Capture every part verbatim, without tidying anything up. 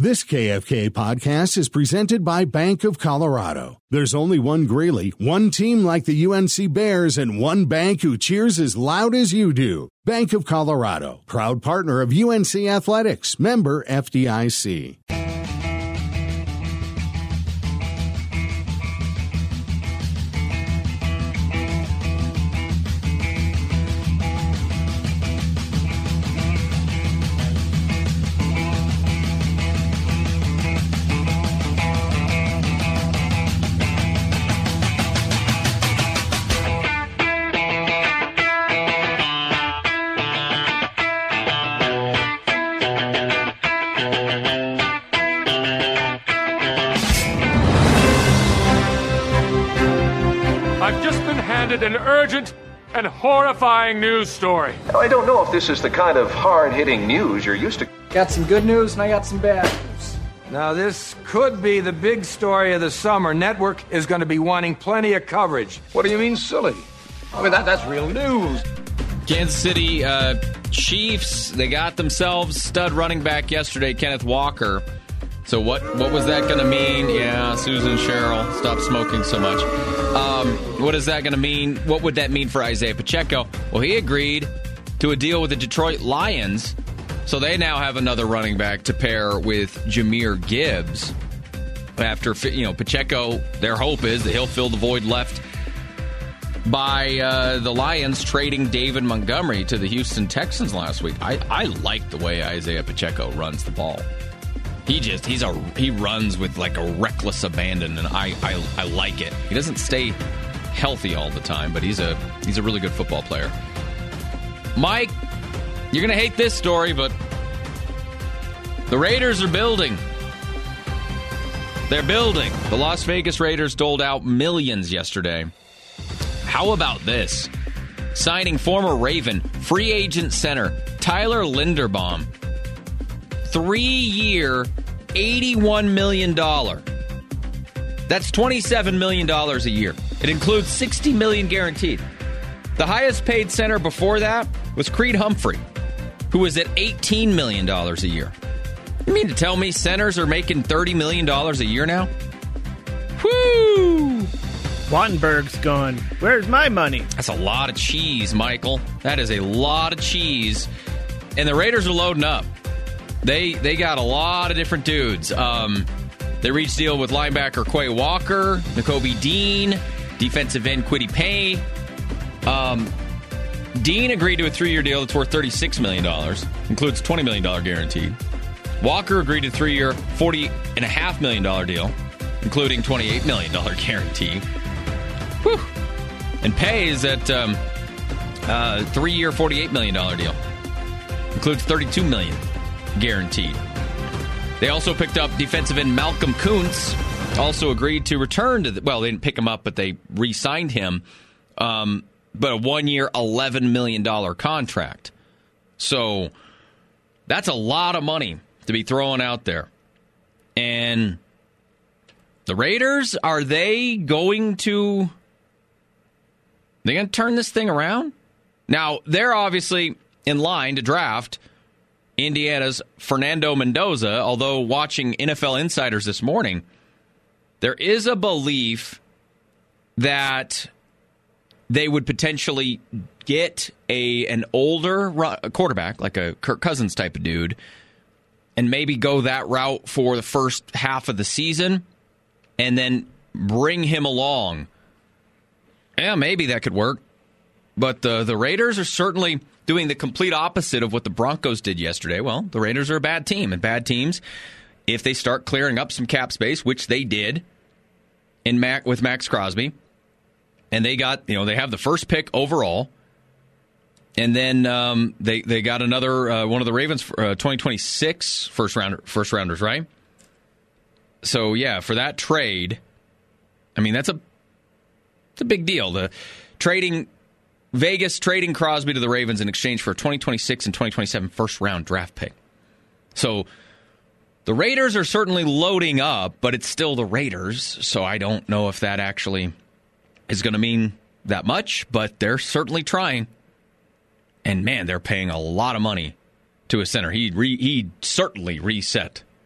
This K F K podcast is presented by Bank of Colorado. There's only one Greeley, one team like the U N C Bears, and one bank who cheers as loud as you do. Bank of Colorado, proud partner of U N C Athletics, member F D I C. An urgent and horrifying news story. Now, I don't know if this is the kind of hard-hitting news you're used to. Got some good news and I got some bad news. Now, this could be the big story of the summer. Network is going to be wanting plenty of coverage. What do you mean, silly? I mean, that, that's real news. Kansas City uh, Chiefs, they got themselves stud running back yesterday, Kenneth Walker. So what what was that going to mean? Yeah, Susan Cheryl, stop smoking so much. Um, what is that going to mean? What would that mean for Isaiah Pacheco? Well, he agreed to a deal with the Detroit Lions, so they now have another running back to pair with Jahmyr Gibbs. After, you know, Pacheco, their hope is that he'll fill the void left by uh, the Lions trading David Montgomery to the Houston Texans last week. I, I like the way Isaiah Pacheco runs the ball. He just, he's a, he runs with like a reckless abandon, and I, I, I like it. He doesn't stay healthy all the time, but he's a, he's a really good football player. Mike, you're going to hate this story, but the Raiders are building. They're building. The Las Vegas Raiders doled out millions yesterday. How about this? Signing former Raven, free agent center, Tyler Linderbaum. Three-year, eighty-one million dollars. That's twenty-seven million dollars a year. It includes sixty million dollars guaranteed. The highest paid center before that was Creed Humphrey, who was at eighteen million dollars a year. You mean to tell me centers are making thirty million dollars a year now? Whoo! Wattenberg's gone. Where's my money? That's a lot of cheese, Michael. That is a lot of cheese. And the Raiders are loading up. They they got a lot of different dudes. Um, they reached deal with linebacker Quay Walker, Nakobe Dean, defensive end Kwity Paye. Um, Dean agreed to a three-year deal that's worth thirty-six million dollars, includes twenty million dollars guaranteed. Walker agreed to a three-year, forty point five million dollars deal, including twenty-eight million dollars guarantee. Whew. And Paye is at um, uh, three-year, forty-eight million dollars deal, includes thirty-two million dollars guaranteed. They also picked up defensive end Malcolm Kuntz, also agreed to return to the, well, they didn't pick him up, but they re-signed him, um, but a one-year, eleven million dollars contract. So that's a lot of money to be throwing out there. And the Raiders, are they going to, they going to turn this thing around? Now, they're obviously in line to draft Indiana's Fernando Mendoza, although watching N F L Insiders this morning, there is a belief that they would potentially get a an older quarterback, like a Kirk Cousins type of dude, and maybe go that route for the first half of the season, and then bring him along. Yeah, maybe that could work. But the, the Raiders are certainly doing the complete opposite of what the Broncos did yesterday. Well, the Raiders are a bad team, and bad teams, if they start clearing up some cap space, which they did in Mac with Max Crosby, and they got, you know, they have the first pick overall, and then um, they they got another uh, one of the Ravens uh, twenty twenty-six first rounder first rounders, right? So yeah, for that trade, I mean that's a it's a big deal. The trading. Vegas trading Crosby to the Ravens in exchange for a twenty twenty-six and twenty twenty-seven first-round draft pick. So the Raiders are certainly loading up, but it's still the Raiders, so I don't know if that actually is going to mean that much, but they're certainly trying. And, man, they're paying a lot of money to a center. He re, he certainly reset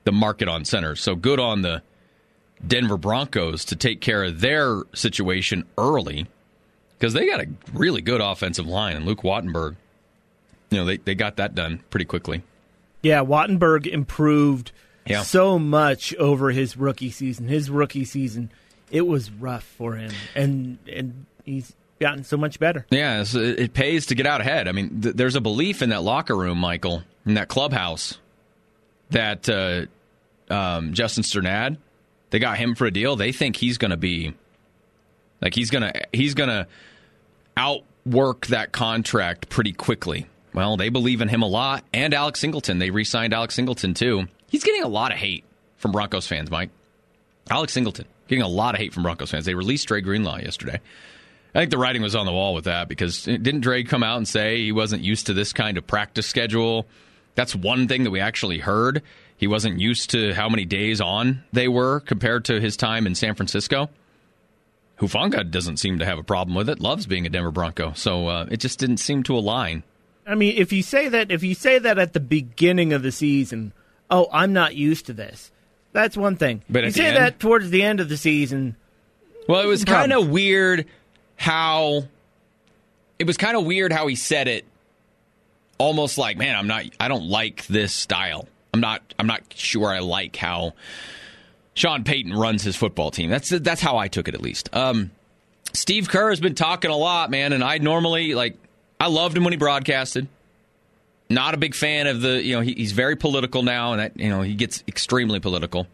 the market on centers. So good on the Denver Broncos to take care of their situation early, because they got a really good offensive line, and Luke Wattenberg, you know, they, they got that done pretty quickly. Yeah, Wattenberg improved yeah. so much over his rookie season. His rookie season, it was rough for him, and and he's gotten so much better. Yeah, so it pays to get out ahead. I mean, th- there's a belief in that locker room, Michael, in that clubhouse, that uh, um, Justin Sternad, they got him for a deal. They think he's going to be, like he's going to he's going to outwork that contract pretty quickly. Well, they believe in him a lot, and Alex Singleton. They re-signed Alex Singleton too. He's getting a lot of hate from Broncos fans, Mike. Alex Singleton getting a lot of hate from Broncos fans. They released Dre Greenlaw yesterday. I think the writing was on the wall with that, because didn't Dre come out and say he wasn't used to this kind of practice schedule? That's one thing that we actually heard. He wasn't used to how many days on they were compared to his time in San Francisco. Hufanga doesn't seem to have a problem with it, loves being a Denver Bronco. So uh, it just didn't seem to align. I mean, if you say that, if you say that at the beginning of the season, oh, I'm not used to this, that's one thing. But you say end, that towards the end of the season. Well, it was kind of weird how it was kind of weird how he said it, almost like, man, I'm not, I don't like this style. I'm not, I'm not sure I like how Sean Payton runs his football team. That's that's how I took it, at least. Um, Steve Kerr has been talking a lot, man, and I normally like. I loved him when he broadcasted. Not a big fan of the, you know, he, he's very political now, and that, you know, he gets extremely political.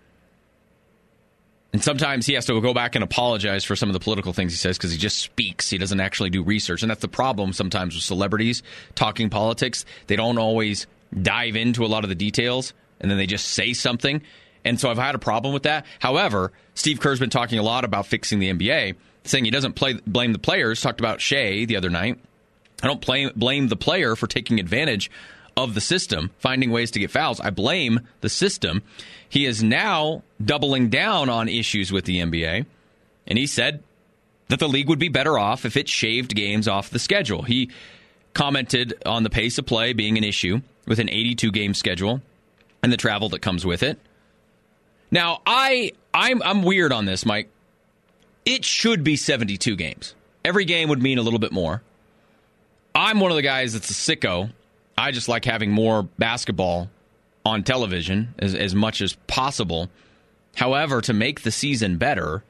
And sometimes he has to go back and apologize for some of the political things he says, because he just speaks. He doesn't actually do research. And that's the problem sometimes with celebrities talking politics. They don't always dive into a lot of the details, and then they just say something. And so I've had a problem with that. However, Steve Kerr's been talking a lot about fixing the N B A, saying he doesn't play, blame the players. Talked about Shea the other night. I don't blame, blame the player for taking advantage of the system, finding ways to get fouls. I blame the system. He is now doubling down on issues with the N B A, and he said that the league would be better off if it shaved games off the schedule. He commented on the pace of play being an issue with an eighty-two game schedule and the travel that comes with it. Now, I, I'm, I'm weird on this, Mike. It should be seventy-two games. Every game would mean a little bit more. I'm one of the guys that's a sicko. I just like having more basketball on television as, as much as possible. However, to make the season better,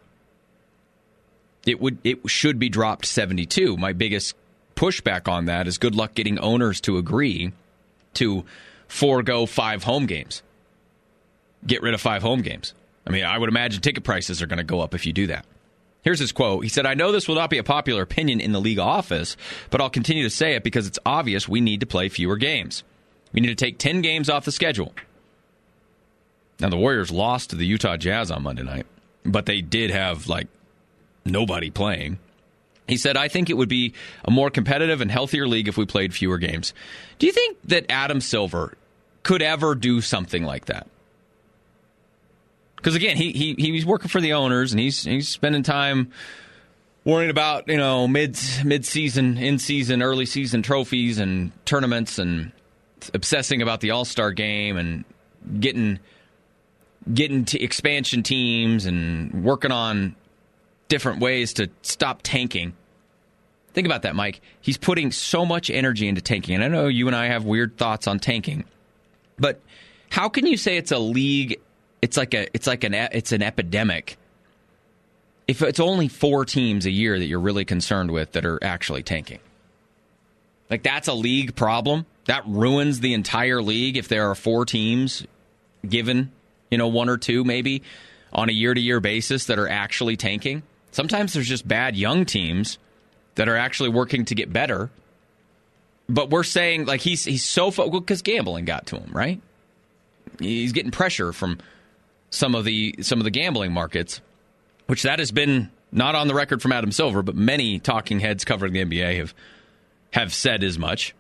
it would it should be dropped seventy-two. My biggest pushback on that is good luck getting owners to agree to forego five home games. Get rid of five home games. I mean, I would imagine ticket prices are going to go up if you do that. Here's his quote. He said, "I know this will not be a popular opinion in the league office, but I'll continue to say it because it's obvious we need to play fewer games. We need to take ten games off the schedule." Now, the Warriors lost to the Utah Jazz on Monday night, but they did have, like, nobody playing. He said, "I think it would be a more competitive and healthier league if we played fewer games." Do you think that Adam Silver could ever do something like that? Because, again, he, he he's working for the owners, and he's he's spending time worrying about, you know, mid mid-season, in-season, early-season trophies and tournaments, and obsessing about the All-Star game, and getting getting to expansion teams and working on different ways to stop tanking. Think about that, Mike. He's putting so much energy into tanking, and I know you and I have weird thoughts on tanking, but how can you say it's a league? It's like a, it's like an, it's an epidemic. If it's only four teams a year that you're really concerned with that are actually tanking, like that's a league problem. That ruins the entire league if there are four teams given, you know, one or two maybe on a year-to-year basis that are actually tanking. Sometimes there's just bad young teams that are actually working to get better. But we're saying, like, he's he's so focused because gambling got to him, right? He's getting pressure from some of the some of the gambling markets, which that has been not on the record from Adam Silver, but many talking heads covering the N B A have have said as much.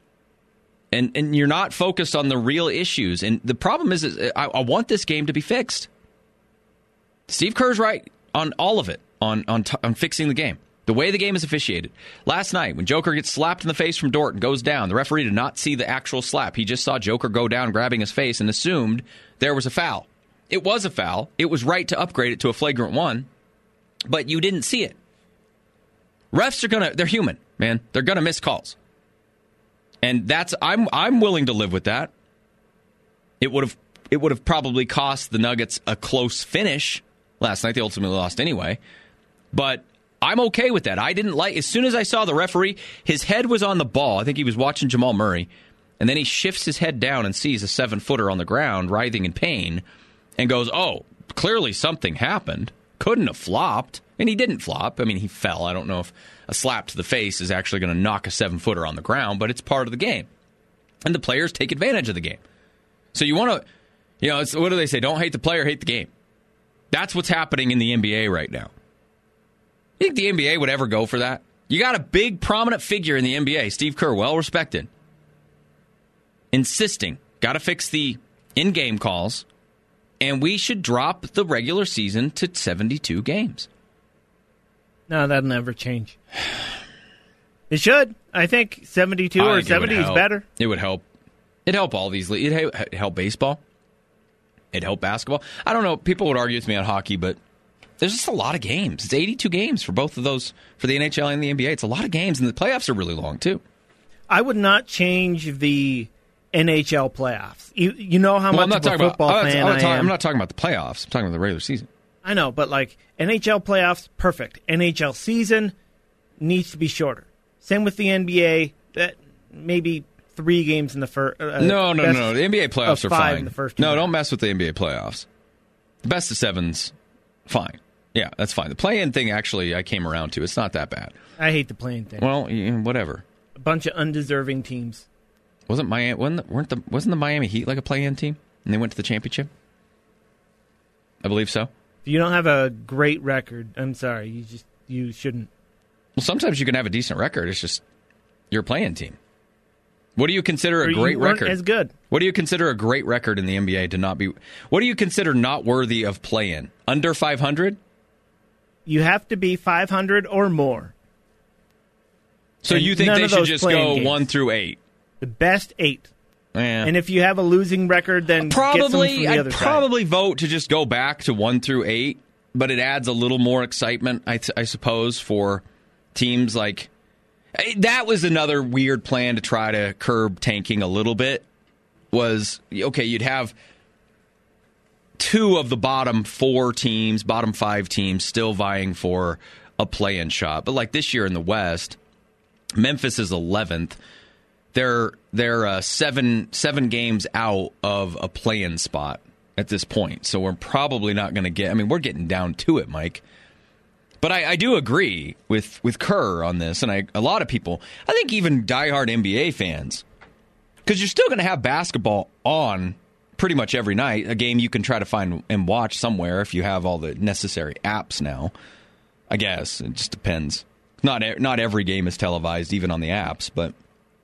And and you're not focused on the real issues. And the problem is, is I, I want this game to be fixed. Steve Kerr's right on all of it, on on t- on fixing the game. The The way the game is officiated. Last night, when Joker gets slapped in the face from Dort and goes down, the referee did not see the actual slap. He just saw Joker go down, grabbing his face, and assumed there was a foul. It was a foul. It was right to upgrade it to a flagrant one, but you didn't see it. Refs are going to, they're human, man. They're going to miss calls. And that's, I'm I'm willing to live with that. It would have it would have probably cost the Nuggets a close finish last night. They ultimately lost anyway. But I'm okay with that. I didn't like, as soon as I saw the referee, his head was on the ball. I think he was watching Jamal Murray. And then he shifts his head down and sees a seven-footer on the ground writhing in pain and goes, oh, clearly something happened. Couldn't have flopped. And he didn't flop. I mean, he fell. I don't know if a slap to the face is actually going to knock a seven-footer on the ground, but it's part of the game. And the players take advantage of the game. So you want to, you know, it's, what do they say? Don't hate the player, hate the game. That's what's happening in the N B A right now. You think the N B A would ever go for that? You got a big, prominent figure in the N B A, Steve Kerr, well-respected, insisting, got to fix the in-game calls, and we should drop the regular season to seventy-two games. No, that'll never change. It should. I think seventy-two I or think seventy is better. It would help. It'd help all these leagues. It'd help baseball. It'd help basketball. I don't know. People would argue with me on hockey, but there's just a lot of games. It's eighty-two games for both of those, for the N H L and the N B A. It's a lot of games, and the playoffs are really long, too. I would not change the N H L playoffs. You, you know how well, much of a football about, fan I'm not, I talking, am. I'm not talking about the playoffs. I'm talking about the regular season. I know, but like N H L playoffs, perfect. N H L season needs to be shorter. Same with the N B A. That maybe three games in the first. Uh, no, no, no. The N B A playoffs are fine. In the first no, round. don't mess with the N B A playoffs. The best of sevens, fine. Yeah, that's fine. The play-in thing, actually, I came around to. It's not that bad. I hate the play-in thing. Well, whatever. A bunch of undeserving teams. Wasn't Miami? Wasn't the, weren't the wasn't the Miami Heat like a play-in team, and they went to the championship? I believe so. If you don't have a great record, I'm sorry, you just you shouldn't. Well, sometimes you can have a decent record. It's just you're a play-in team. What do you consider a or great you weren't record? as good. What do you consider a great record in the N B A to not be? What do you consider not worthy of play-in? Under five hundred? You have to be five hundred or more. So and you think they should just go games. one through eight? The best eight. Yeah. And if you have a losing record, then probably get some from the I'd other probably side. vote to just go back to one through eight, but it adds a little more excitement, I, I suppose, for teams like that. Was another weird plan to try to curb tanking a little bit. Was okay, you'd have two of the bottom four teams, bottom five teams, still vying for a play-in shot, but like this year in the West, Memphis is eleventh. They're they're uh, seven seven games out of a play-in spot at this point, so we're probably not going to get. I mean, we're getting down to it, Mike. But I, I do agree with, with Kerr on this, and I, a lot of people, I think even diehard N B A fans, because you're still going to have basketball on pretty much every night. A game you can try to find and watch somewhere if you have all the necessary apps now. I guess it just depends. Not not every game is televised, even on the apps, but.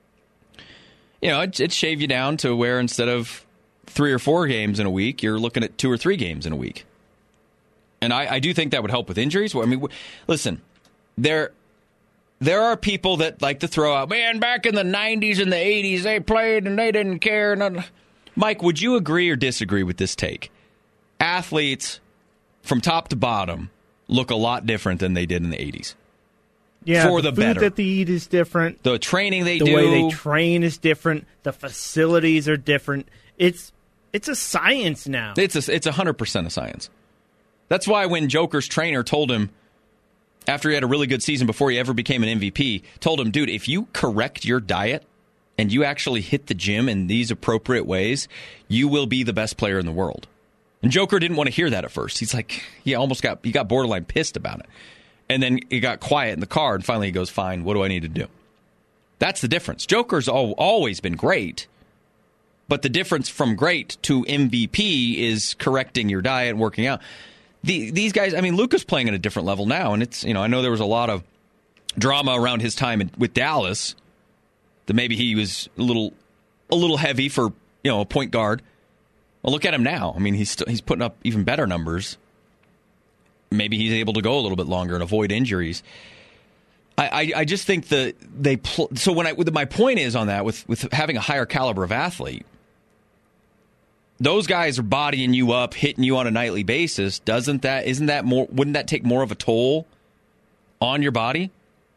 You know, it, it shave you down to where instead of three or four games in a week, you're looking at two or three games in a week. And I, I do think that would help with injuries. I mean, listen, there there are people that like to throw out, man, back in the nineties and the eighties, they played and they didn't care. None. Mike, would you agree or disagree with this take? Athletes, from top to bottom, look a lot different than they did in the eighties. Yeah, for the, the food better. that they eat is different. The training they the do. The way they train is different. The facilities are different. It's it's a science now. It's a, it's one hundred percent a science. That's why when Joker's trainer told him, after he had a really good season before he ever became an M V P, told him, dude, if you correct your diet and you actually hit the gym in these appropriate ways, you will be the best player in the world. And Joker didn't want to hear that at first. He's like, he almost got, he got borderline pissed about it. And then he got quiet in the car, and finally he goes, fine, what do I need to do? That's the difference. Joker's al- always been great, but the difference from great to M V P is correcting your diet and working out. The, these guys, I mean, Luka's playing at a different level now, and it's, you know, I know there was a lot of drama around his time in, with Dallas, that maybe he was a little a little heavy for, you know, a point guard. Well, look at him now. I mean, he's st- he's putting up even better numbers. Maybe he's able to go a little bit longer and avoid injuries. I, I, I just think that they pl- so when I my point is on that with with having a higher caliber of athlete, those guys are bodying you up, hitting you on a nightly basis. Doesn't that isn't that more? Wouldn't that take more of a toll on your body?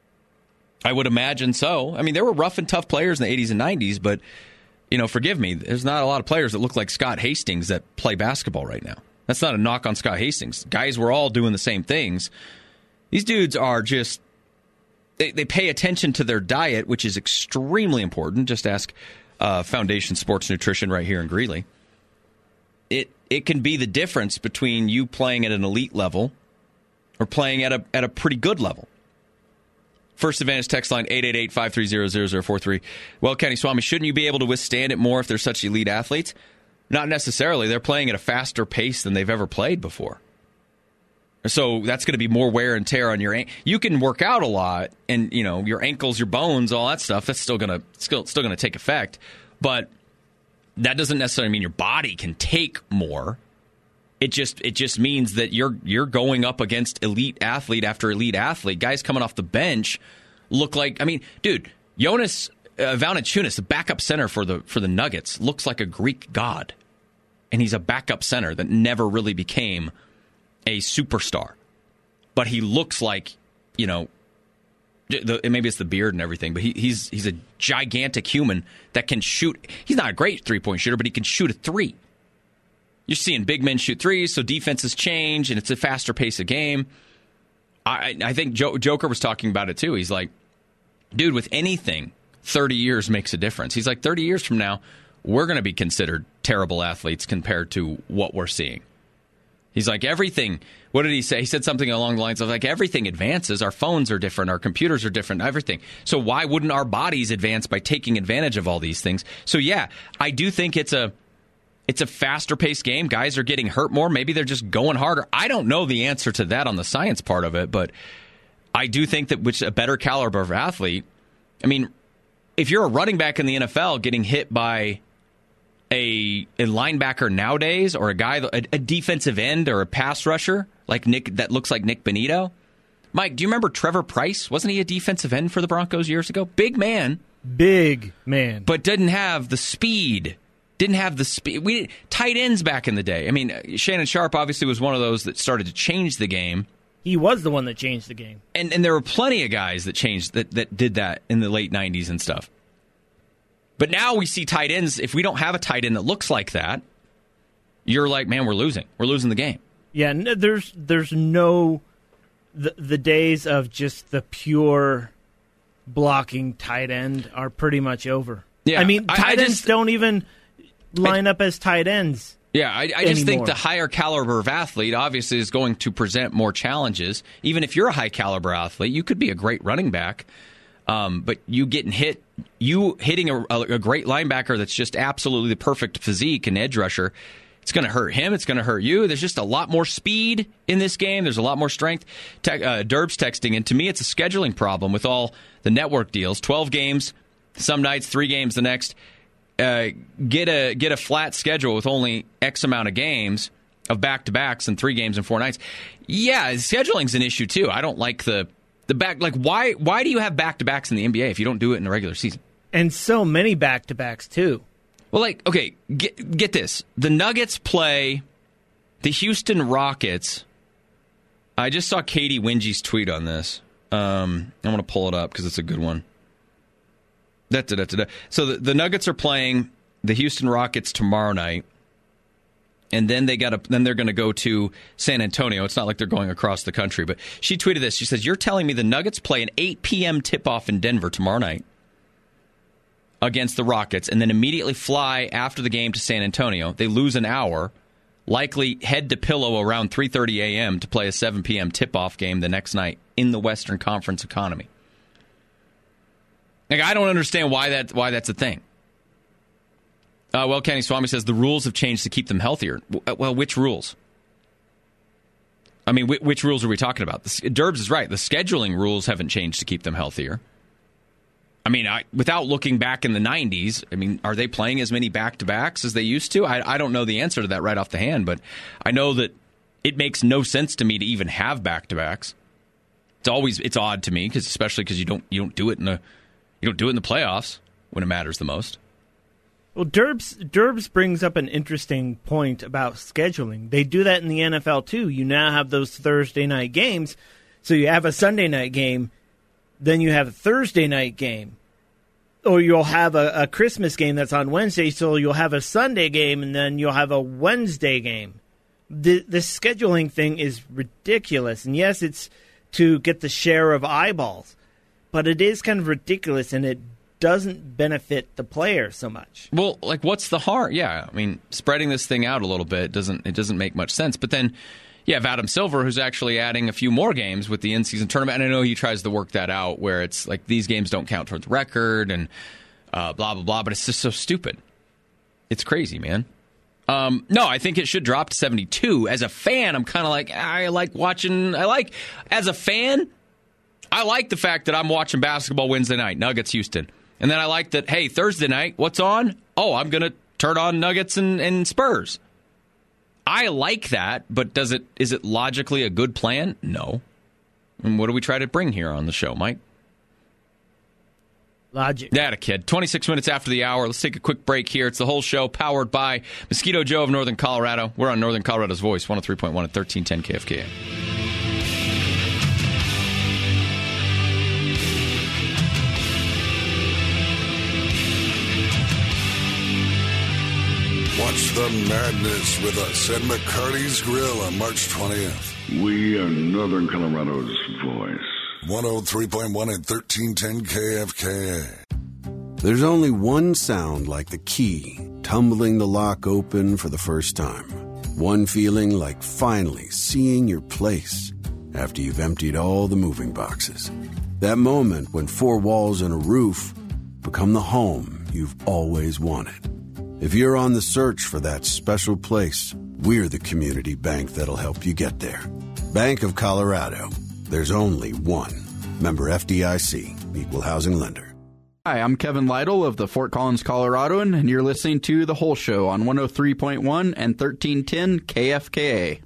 I would imagine so. I mean, there were rough and tough players in the eighties and nineties, but you know, forgive me, there's not a lot of players that look like Scott Hastings that play basketball right now. That's not a knock on Scott Hastings. Guys were all doing the same things. These dudes are just. They, they pay attention to their diet, which is extremely important. Just ask uh, Foundation Sports Nutrition right here in Greeley. It it can be the difference between you playing at an elite level or playing at a at a pretty good level. First Advantage text line eight eight eight, five three zero, zero zero four three. Well, Kenny Swami, shouldn't you be able to withstand it more if they're such elite athletes? Not necessarily. They're playing at a faster pace than they've ever played before. So that's going to be more wear and tear on your ankle. You can work out a lot, and you know your ankles, your bones, all that stuff. That's still going to still still going to take effect, but that doesn't necessarily mean your body can take more. It just it just means that you're you're going up against elite athlete after elite athlete. Guys coming off the bench look like I mean, dude, Jonas uh, Valanciunas, the backup center for the for the Nuggets, looks like a Greek god, and he's a backup center that never really became a superstar, but he looks like, you know, the, maybe it's the beard and everything, but he, he's he's a gigantic human that can shoot. He's not a great three-point shooter, but he can shoot a three. You're seeing big men shoot threes, so defenses change, and it's a faster pace of game. I, I think jo- Joker was talking about it, too. He's like, dude, with anything, thirty years makes a difference. He's like, thirty years from now, we're going to be considered terrible athletes compared to what we're seeing. He's like, everything, what did he say? He said something along the lines of, like, everything advances. Our phones are different. Our computers are different. Everything. So why wouldn't our bodies advance by taking advantage of all these things? So, yeah, I do think it's a it's a faster-paced game. Guys are getting hurt more. Maybe they're just going harder. I don't know the answer to that on the science part of it, but I do think that which a better caliber of athlete, I mean, if you're a running back in the N F L getting hit by A, a linebacker nowadays, or a guy, a, a defensive end, or a pass rusher like Nick that looks like Nick Bonito. Mike, do you remember Trevor Pryce? Wasn't he a defensive end for the Broncos years ago? Big man, big man, but didn't have the speed. Didn't have the speed. We tight ends back in the day. I mean, Shannon Sharp obviously was one of those that started to change the game. He was the one that changed the game, and and there were plenty of guys that changed that that did that in the late nineties and stuff. But now we see tight ends. If we don't have a tight end that looks like that, you're like, man, we're losing. We're losing the game. Yeah, no, there's there's no the the days of just the pure blocking tight end are pretty much over. Yeah, I mean, tight I, I ends just, don't even line I, up as tight ends. Yeah, I, I just anymore. think the higher caliber of athlete obviously is going to present more challenges. Even if you're a high caliber athlete, you could be a great running back. Um, but you getting hit, you hitting a, a great linebacker that's just absolutely the perfect physique and edge rusher, it's going to hurt him. It's going to hurt you. There's just a lot more speed in this game. There's a lot more strength. Te- uh, Derb's texting, and to me, it's a scheduling problem with all the network deals. twelve games, some nights, three games the next. Uh, get a get a flat schedule with only X amount of games of back-to-backs and three games and four nights. Yeah, scheduling's an issue, too. I don't like the... The back, like why? Why do you have back to backs in the N B A if you don't do it in the regular season? And so many back to backs too. Well, like okay, get get this: the Nuggets play the Houston Rockets. I just saw Katie Wingy's tweet on this. Um, I'm going to pull it up because it's a good one. Da, da, da, da, da. So the, the Nuggets are playing the Houston Rockets tomorrow night. And then they got then they're going to go to San Antonio. It's not like they're going across the country. But she tweeted this. She says, "You're telling me the Nuggets play an eight p.m. tip-off in Denver tomorrow night against the Rockets and then immediately fly after the game to San Antonio. They lose an hour, likely head to pillow around three thirty a.m. to play a seven p.m. tip-off game the next night in the Western Conference economy." Like, I don't understand why that why that's a thing. Uh, well, Kenny Swami says the rules have changed to keep them healthier. Well, which rules? I mean, which, which rules are we talking about? The, Derbs is right. The scheduling rules haven't changed to keep them healthier. I mean, I, without looking back in the nineties, I mean, are they playing as many back-to-backs as they used to? I, I don't know the answer to that right off the hand, but I know that it makes no sense to me to even have back-to-backs. It's always it's odd to me because especially because you don't you don't do it in the you don't do it in the playoffs when it matters the most. Well, Derbs Derbs brings up an interesting point about scheduling. They do that in the N F L too. You now have those Thursday night games, so you have a Sunday night game, then you have a Thursday night game, or you'll have a, a Christmas game that's on Wednesday, so you'll have a Sunday game, and then you'll have a Wednesday game. The the scheduling thing is ridiculous, and yes, it's to get the share of eyeballs, but it is kind of ridiculous, and it doesn't benefit the player so much. Well, like, what's the harm? Yeah, I mean, spreading this thing out a little bit doesn't it doesn't make much sense. But then you have Adam Silver, who's actually adding a few more games with the in-season tournament, and I know he tries to work that out where it's like these games don't count towards record and uh, blah blah blah. But it's just so stupid. It's crazy, man. Um, no, I think it should drop to seventy-two. As a fan, I'm kind of like, I like watching, I like, as a fan, I like the fact that I'm watching basketball Wednesday night, Nuggets, Houston. And then I like that, hey, Thursday night, what's on? Oh, I'm going to turn on Nuggets and, and Spurs. I like that, but does it, is it logically a good plan? No. And what do we try to bring here on the show, Mike? Logic. That a kid. twenty-six minutes after the hour. Let's take a quick break here. It's the whole show powered by Mosquito Joe of Northern Colorado. We're on Northern Colorado's Voice, one oh three point one at thirteen ten K F K A. Watch the madness with us at McCarty's Grill on March twentieth. We are Northern Colorado's Voice. one oh three point one at thirteen ten K F K A. There's only one sound like the key tumbling the lock open for the first time. One feeling like finally seeing your place after you've emptied all the moving boxes. That moment when four walls and a roof become the home you've always wanted. If you're on the search for that special place, we're the community bank that'll help you get there. Bank of Colorado. There's only one. Member F D I C, Equal Housing Lender. Hi, I'm Kevin Lytle of the Fort Collins Coloradoan, and you're listening to The Whole Show on one oh three point one and thirteen ten K F K A.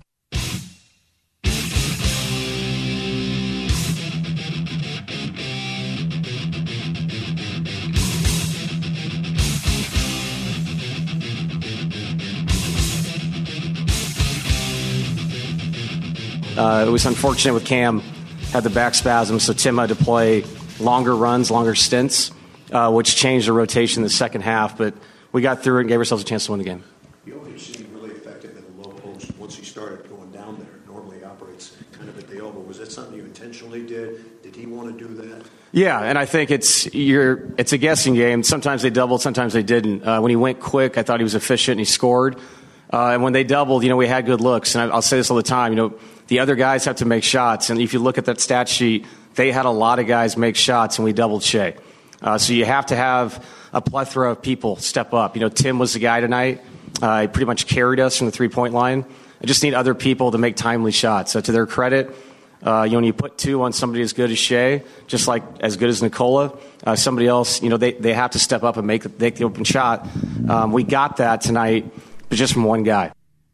Uh, it was unfortunate with Cam, had the back spasm, so Tim had to play longer runs, longer stints, uh, which changed the rotation in the second half. But we got through it and gave ourselves a chance to win the game. He always seemed really effective at the low post once he started going down there. Normally he operates kind of at the elbow. Was that something you intentionally did? Did he want to do that? Yeah, and I think it's you're, it's a guessing game. Sometimes they doubled, sometimes they didn't. Uh, when he went quick, I thought he was efficient and he scored. Uh, and when they doubled, you know, we had good looks. And I, I'll say this all the time, you know, the other guys have to make shots. And if you look at that stat sheet, they had a lot of guys make shots, and we doubled Shea. Uh, so you have to have a plethora of people step up. You know, Tim was the guy tonight. Uh, he pretty much carried us from the three-point line. I just need other people to make timely shots. So to their credit, uh, you know, when you put two on somebody as good as Shea, just like as good as Nikola, uh, somebody else, you know, they, they have to step up and make, make the open shot. Um, we got that tonight, but just from one guy.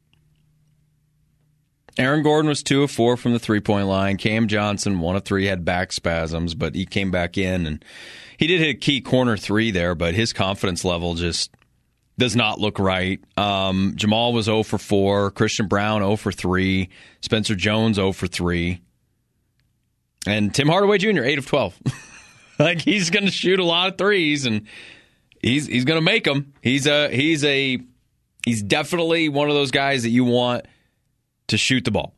Aaron Gordon was two of four from the three-point line. Cam Johnson, one of three, had back spasms, but he came back in, and he did hit a key corner three there, but his confidence level just does not look right. Um, Jamal was zero for four. Christian Brown, zero for three. Spencer Jones, zero for three. And Tim Hardaway Junior, eight of twelve. Like, he's going to shoot a lot of threes, and he's he's going to make them. He's a he's a he's definitely one of those guys that you want to shoot the ball.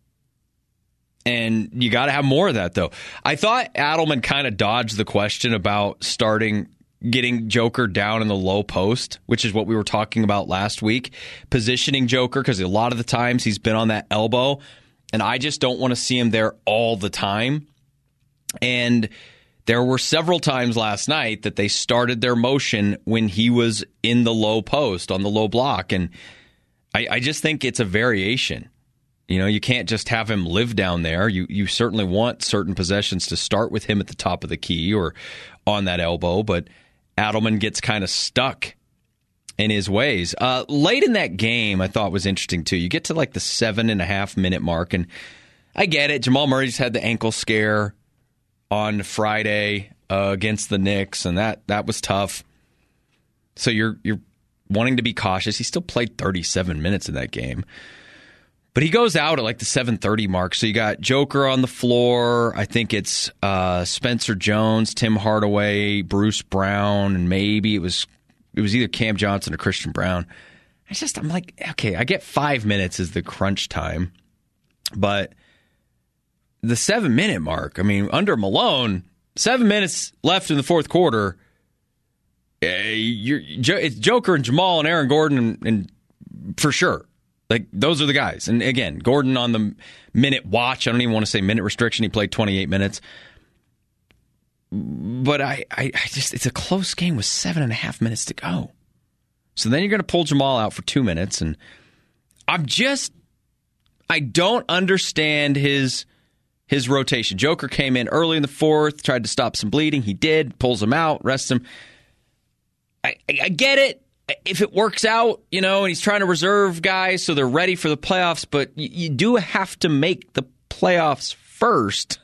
And you got to have more of that, though. I thought Adelman kind of dodged the question about starting getting Joker down in the low post, which is what we were talking about last week. Positioning Joker, because a lot of the times he's been on that elbow, and I just don't want to see him there all the time. And there were several times last night that they started their motion when he was in the low post, on the low block. And I, I just think it's a variation. You know, you can't just have him live down there. You you certainly want certain possessions to start with him at the top of the key or on that elbow, but Adelman gets kind of stuck in his ways. Uh, late in that game, I thought was interesting, too. You get to like the seven and a half minute mark, and I get it. Jamal Murray just had the ankle scare on Friday uh, against the Knicks, and that that was tough. So you're you're wanting to be cautious. He still played thirty-seven minutes in that game. But he goes out at like the seven thirty mark. So you got Joker on the floor. I think it's uh, Spencer Jones, Tim Hardaway, Bruce Brown, and maybe it was it was either Cam Johnson or Christian Brown. It's just, I'm like, okay, I get five minutes is the crunch time. But the seven-minute mark, I mean, under Malone, seven minutes left in the fourth quarter, uh, you're, it's Joker and Jamal and Aaron Gordon and, and for sure. Like, those are the guys. And again, Gordon on the minute watch. I don't even want to say minute restriction. He played twenty-eight minutes. But I, I, I just, it's a close game with seven and a half minutes to go. So then you're going to pull Jamal out for two minutes. And I'm just, I don't understand his, his rotation. Joker came in early in the fourth, tried to stop some bleeding. He did, pulls him out, rests him. I, I, I get it. If it works out, you know, and he's trying to reserve guys so they're ready for the playoffs, but you, you do have to make the playoffs first.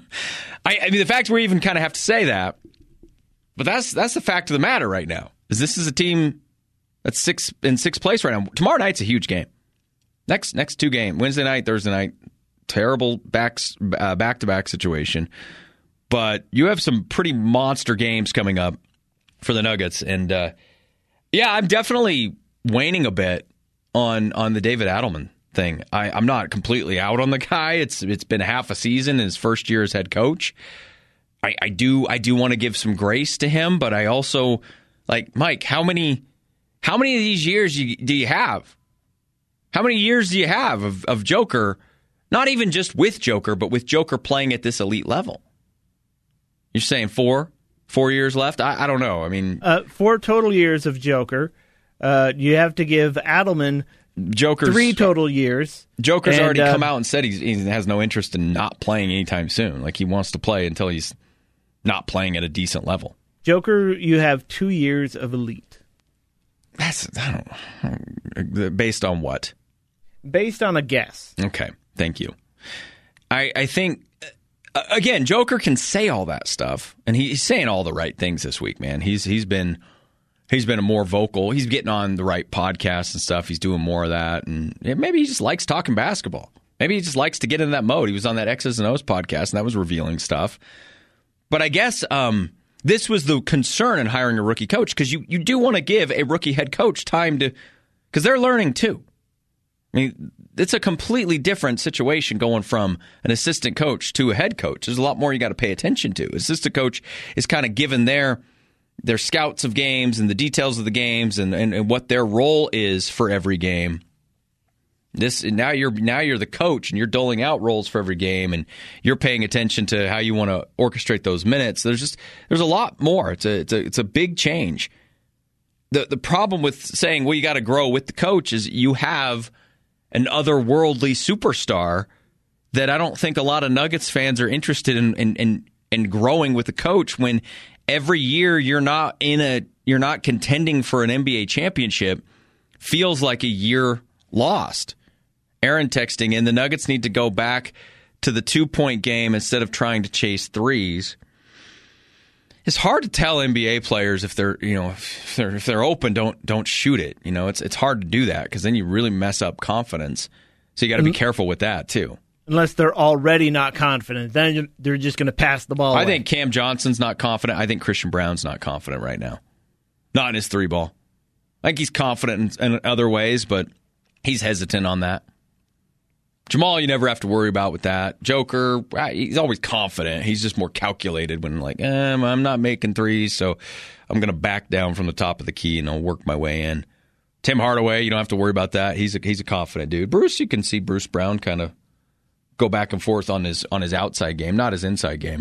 I, I mean, the fact we even kind of have to say that, but that's that's the fact of the matter right now. Is this is a team that's six in sixth place right now. Tomorrow night's a huge game. Next next two games, Wednesday night, Thursday night, terrible backs uh, back to back situation, but you have some pretty monster games coming up for the Nuggets and. uh Yeah, I'm definitely waning a bit on on the David Adelman thing. I, I'm not completely out on the guy. It's it's been half a season in his first year as head coach. I, I do I do want to give some grace to him, but I also like Mike. How many how many of these years you, do you have? How many years do you have of, of Joker? Not even just with Joker, but with Joker playing at this elite level. You're saying four? Four years left? I, I don't know. I mean, uh, four total years of Joker. Uh, you have to give Adelman Joker's, three total years. Joker's and, already uh, come out and said he's, he has no interest in not playing anytime soon. Like, he wants to play until he's not playing at a decent level. Joker, you have two years of elite. That's I don't. Based on what? Based on a guess. Okay, thank you. I I think. Again, Joker can say all that stuff, and he's saying all the right things this week, man. He's he's been he's been more vocal. He's getting on the right podcasts and stuff. He's doing more of that, and maybe he just likes talking basketball. Maybe he just likes to get in that mode. He was on that X's and O's podcast, and that was revealing stuff. But I guess um, this was the concern in hiring a rookie coach, because you, you do want to give a rookie head coach time to – because they're learning too. I mean, it's a completely different situation going from an assistant coach to a head coach. There's a lot more you got to pay attention to. Assistant coach is kind of given their their scouts of games and the details of the games and, and, and what their role is for every game. This now you're now you're the coach and you're doling out roles for every game and you're paying attention to how you want to orchestrate those minutes. There's just there's a lot more. It's a it's a it's a big change. The the problem with saying, well, you got to grow with the coach is you have an otherworldly superstar that I don't think a lot of Nuggets fans are interested in, in, in, in growing with the coach when every year you're not in a you're not contending for an N B A championship feels like a year lost. Aaron texting in, the Nuggets need to go back to the two-point game instead of trying to chase threes. It's hard to tell N B A players if they're, you know, if they're, if they're open, don't don't shoot it. You know, it's it's hard to do that because then you really mess up confidence. So you got to be careful with that too. Unless they're already not confident, then they're just going to pass the ball. I away. think Cam Johnson's not confident. I think Christian Brown's not confident right now. Not in his three ball. I think he's confident in, in other ways, but he's hesitant on that. Jamal, you never have to worry about with that. Joker, he's always confident. He's just more calculated when, like, eh, I'm not making threes, so I'm going to back down from the top of the key and I'll work my way in. Tim Hardaway, you don't have to worry about that. He's a, he's a confident dude. Bruce, you can see Bruce Brown kind of go back and forth on his on his outside game, not his inside game.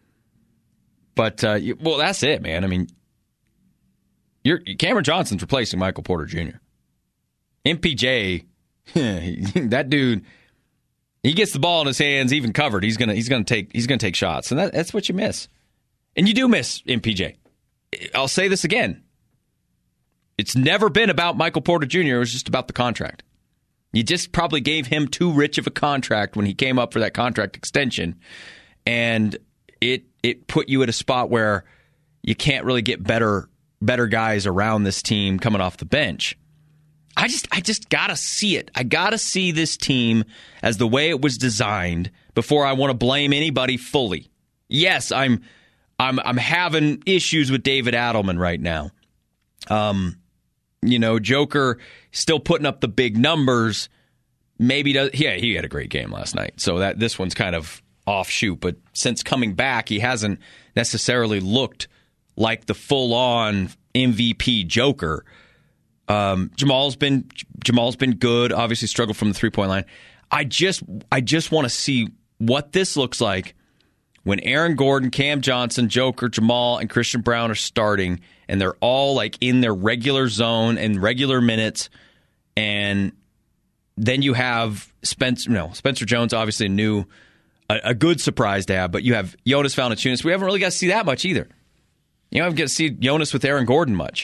But, uh, you, well, that's it, man. I mean, you're, Cameron Johnson's replacing Michael Porter Junior M P J, that dude... He gets the ball in his hands, even covered. He's gonna he's gonna take he's gonna take shots, and that, that's what you miss. And you do miss M P J. I'll say this again: it's never been about Michael Porter Junior It was just about the contract. You just probably gave him too rich of a contract when he came up for that contract extension, and it it put you at a spot where you can't really get better better guys around this team coming off the bench. I just I just gotta see it. I gotta see this team as the way it was designed before I want to blame anybody fully. Yes, I'm I'm I'm having issues with David Adelman right now. Um, you know, Joker still putting up the big numbers. Maybe does yeah, he had a great game last night. So that this one's kind of offshoot, but since coming back, he hasn't necessarily looked like the full-on M V P Joker. Um, Jamal's been Jamal's been good. Obviously, struggled from the three-point line. I just I just want to see what this looks like when Aaron Gordon, Cam Johnson, Joker, Jamal, and Christian Braun are starting, and they're all like in their regular zone and regular minutes, and then you have Spencer. No, Spencer Jones, obviously a new, a, a good surprise to have, but you have Jonas Valanciunas. We haven't really got to see that much either. You don't get to see Jonas with Aaron Gordon much.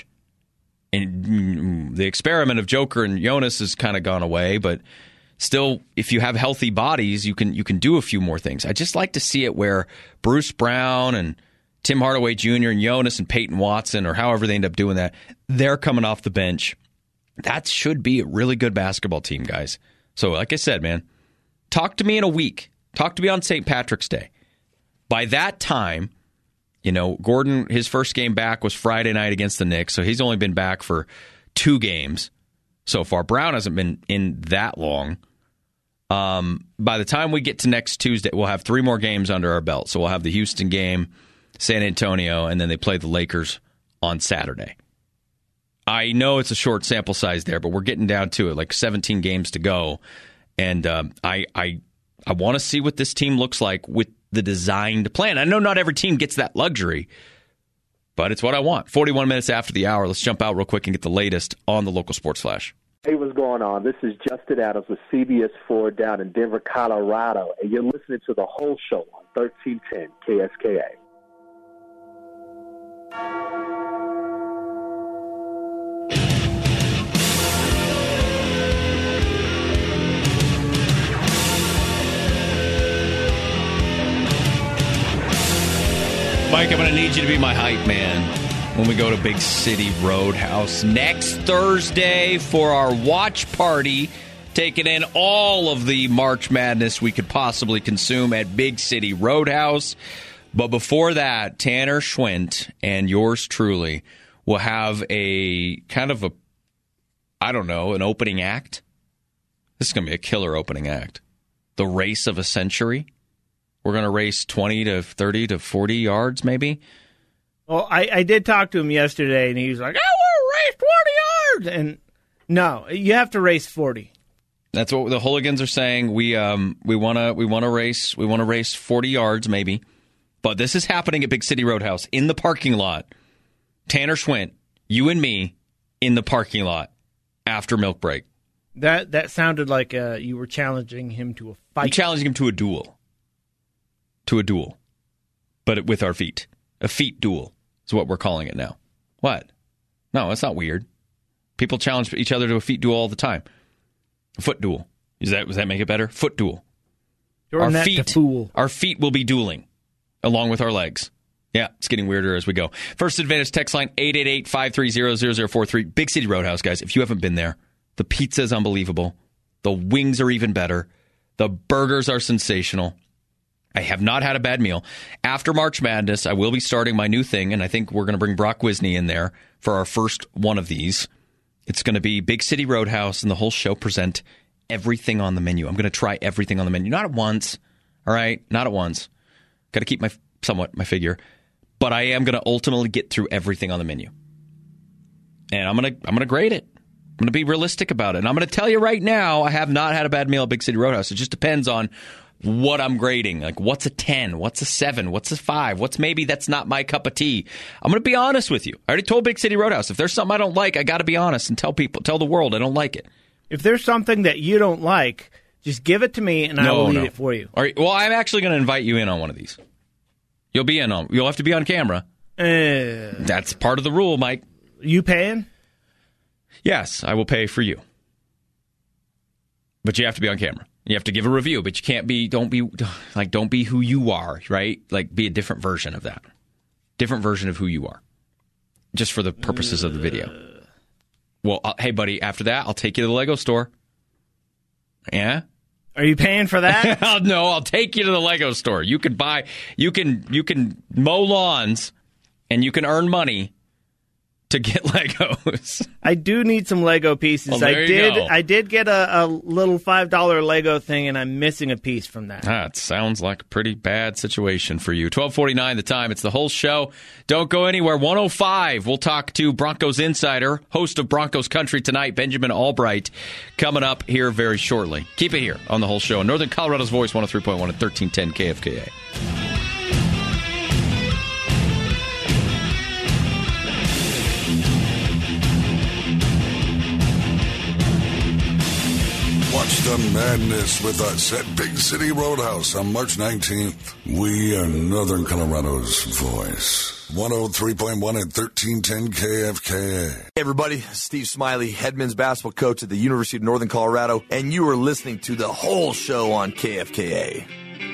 And the experiment of Joker and Jonas has kind of gone away, but still, if you have healthy bodies, you can you can do a few more things. I just like to see it where Bruce Brown and Tim Hardaway Junior and Jonas and Peyton Watson, or however they end up doing that, they're coming off the bench. That should be a really good basketball team, guys. So, like I said, man, talk to me in a week. Talk to me on Saint Patrick's Day. By that time, you know, Gordon, his first game back was Friday night against the Knicks, so he's only been back for two games so far. Brown hasn't been in that long. Um, by the time we get to next Tuesday, we'll have three more games under our belt. So we'll have the Houston game, San Antonio, and then they play the Lakers on Saturday. I know it's a short sample size there, but we're getting down to it, like seventeen games to go. And um, I I, I want to see what this team looks like with the designed plan. I know not every team gets that luxury, but it's what I want. forty-one minutes after the hour. Let's jump out real quick and get the latest on the local sports flash. Hey, what's going on? This is Justin Adams with C B S four down in Denver, Colorado, and you're listening to the whole show on thirteen ten K S K A. Mike, I'm going to need you to be my hype man when we go to Big City Roadhouse next Thursday for our watch party, taking in all of the March Madness we could possibly consume at Big City Roadhouse. But before that, Tanner Schwint and yours truly will have a kind of a, I don't know, an opening act. This is going to be a killer opening act. The race of a century. We're going to race twenty to thirty to forty yards, maybe. Well, I, I did talk to him yesterday, and he was like, I want to race twenty yards. And no, you have to race forty. That's what the hooligans are saying. We um we want to we want to race we want to race forty yards, maybe. But this is happening at Big City Roadhouse in the parking lot. Tanner Schwint, you and me in the parking lot after milk break. That that sounded like uh, you were challenging him to a fight. I'm challenging him to a duel. To a duel, but with our feet. A feet duel is what we're calling it now. What? No, it's not weird. People challenge each other to a feet duel all the time. A foot duel. Is that, does that make it better? Foot duel. You're our not feet, the fool. Our feet will be dueling along with our legs. Yeah, it's getting weirder as we go. First Advantage text line eight eight eight, five three zero, zero zero four three. Big City Roadhouse, guys. If you haven't been there, the pizza is unbelievable. The wings are even better. The burgers are sensational. I have not had a bad meal. After March Madness, I will be starting my new thing, and I think we're going to bring Brock Wisney in there for our first one of these. It's going to be Big City Roadhouse, and the whole show present everything on the menu. I'm going to try everything on the menu. Not at once, all right? Not at once. Got to keep my somewhat my figure. But I am going to ultimately get through everything on the menu. And I'm going to I'm going to grade it. I'm going to be realistic about it. And I'm going to tell you right now, I have not had a bad meal at Big City Roadhouse. It just depends on what I'm grading. Like, what's a ten? What's a seven? What's a five? What's maybe that's not my cup of tea? I'm going to be honest with you. I already told Big City Roadhouse, if there's something I don't like, I got to be honest and tell people, tell the world I don't like it. If there's something that you don't like, just give it to me and I no, will no. eat it for you. All right. Well, I'm actually going to invite you in on one of these. You'll be in on. You'll have to be on camera. Uh, that's part of the rule, Mike. You paying? Yes, I will pay for you. but you have to be on camera. You have to give a review, but you can't be, don't be, like, don't be who you are, right? Like, be a different version of that. Different version of who you are. Just for the purposes of the video. Well, uh, hey, buddy, after that, I'll take you to the Lego store. Yeah? Are you paying for that? No, I'll take you to the Lego store. You can buy, you can, you can mow lawns, and you can earn money to get Legos. I do need some Lego pieces. Well, there I you did. go. I did get a, a little five dollar Lego thing, and I'm missing a piece from that. That sounds like a pretty bad situation for you. twelve forty-nine the time. It's the whole show. Don't go anywhere. one oh five. We'll talk to Broncos insider, host of Broncos Country Tonight, Benjamin Albright, coming up here very shortly. Keep it here on the whole show. Northern Colorado's Voice, one oh three point one at thirteen ten K F K A. Watch the madness with us at Big City Roadhouse on March nineteenth. We are Northern Colorado's voice. one oh three point one and thirteen ten K F K A. Hey everybody, Steve Smiley, head men's basketball coach at the University of Northern Colorado, and you are listening to the whole show on K F K A.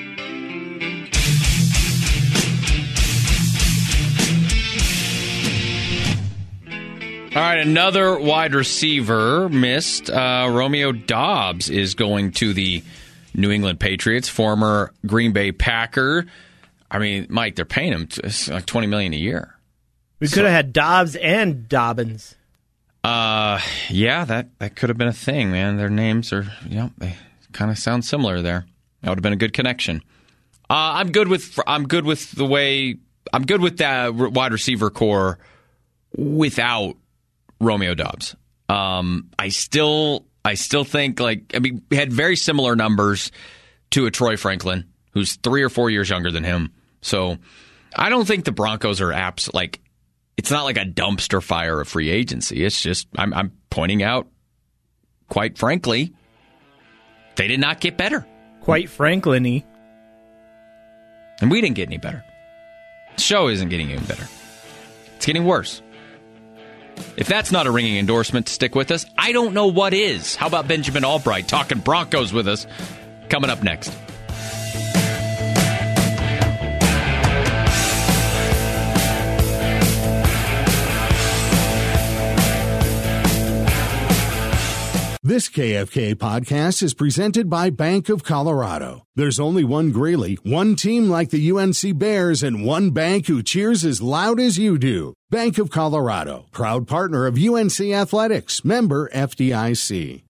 All right, another wide receiver missed. Uh, Romeo Doubs is going to the New England Patriots, former Green Bay Packer. I mean, Mike, they're paying him like twenty million dollars a year. We could have so, had Dobbs and Dobbins. Uh, yeah, that, that could have been a thing, man. Their names are, you know, they kind of sound similar there. That would have been a good connection. Uh, I'm good with I'm good with the way I'm good with that wide receiver core without Romeo Doubs. Um, I still, I still think like I mean, we had very similar numbers to a Troy Franklin, who's three or four years younger than him. So I don't think the Broncos are apps like it's not like a dumpster fire of free agency. It's just I'm, I'm pointing out, quite frankly, they did not get better. Quite Franklin-y. And we didn't get any better. The show isn't getting any better. It's getting worse. If that's not a ringing endorsement to stick with us, I don't know what is. How about Benjamin Albright talking Broncos with us? Coming up next. This K F K podcast is presented by Bank of Colorado. There's only one Greeley, one team like the U N C Bears, and one bank who cheers as loud as you do. Bank of Colorado, proud partner of U N C Athletics, member F D I C.